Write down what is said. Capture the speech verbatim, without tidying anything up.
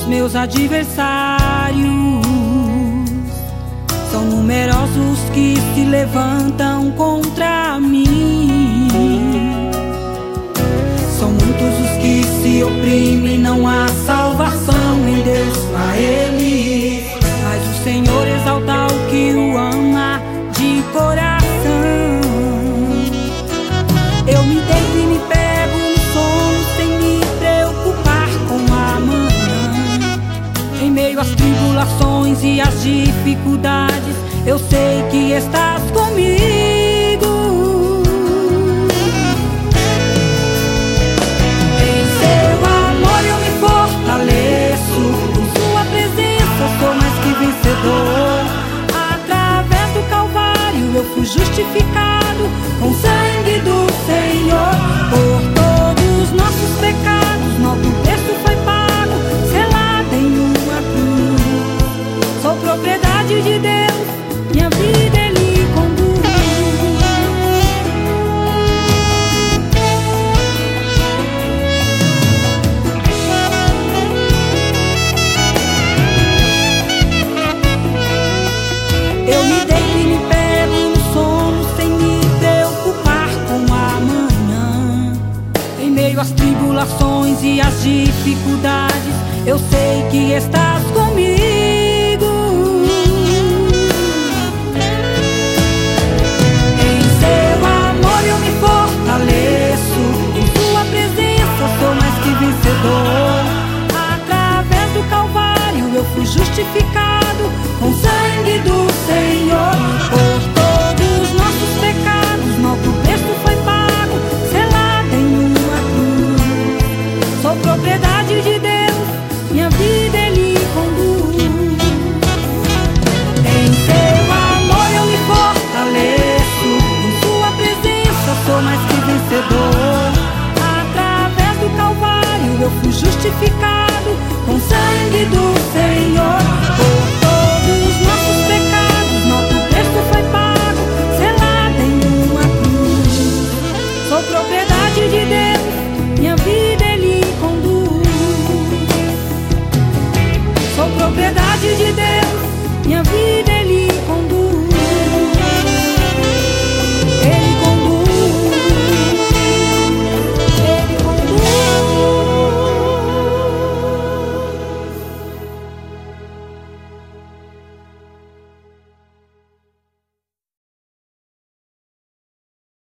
meus adversários são numerosos que se levantam contra mim. São muitos os que se oprimem, não há salvação em Deus pra eles. Mas o Senhor exalta o que o ama de coração. Eu me deito e me pego no sono sem me preocupar com amanhã. Em meio às tribulações e às dificuldades, eu sei que estás comigo. Em seu amor eu me fortaleço, em sua presença eu sou mais que vencedor. Através do Calvário eu fui justificado com o sangue do Senhor. Por todos os nossos pecados, nosso preço foi pago, selado em uma cruz. Sou propriedade de Deus, minha vida Ele conduz. Eu me deito e me pego no sono sem me preocupar com amanhã. Em meio às tribulações e às dificuldades, eu sei que estás comigo. Em seu amor eu me fortaleço, em sua presença eu sou mais que vencedor. Através do Calvário eu fui justificado com o sangue do Senhor. Por todos os nossos pecados, nosso preço foi pago, selado em uma cruz. Sou propriedade de Deus, minha vida Ele conduz. Em seu amor eu me fortaleço, em sua presença sou mais que vencedor. Através do Calvário eu fui justificado